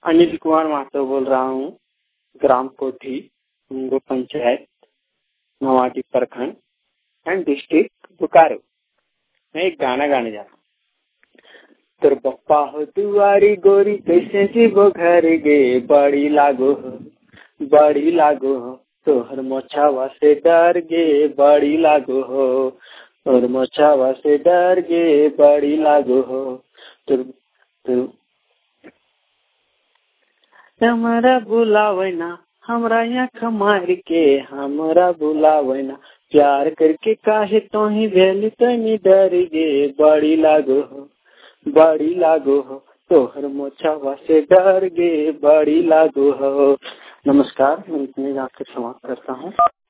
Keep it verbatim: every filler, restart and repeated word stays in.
अनिल कुमार महतो बोल रहा हूँ, ग्राम कोठी, मुंगो पंचायत, नवाटी प्रखंड एंड डिस्ट्रिक्ट बोकारो। मैं एक गाना गाने जा रहा हूँ। तोर बप्पा हो दुआरी गोरी कैसे जीवो घर गे, बड़ी लागो हो बड़ी लागो हो, तोहर मोछावा से डर गे बड़ी लागो हो, तोहर मोछावा से डर गे बड़ी लागो हो। तोर तो हमरा बुलावना हमरा यहाँ मार के, हमरा बुलावना प्यार करके काहे तो ही भेल तनी डर गे बड़ी लागो हो बड़ी लागो हो, तोहर मोछावा से डर गे बड़ी लागो हो। नमस्कार, मैं इतने जाकर समाप्त करता हूँ।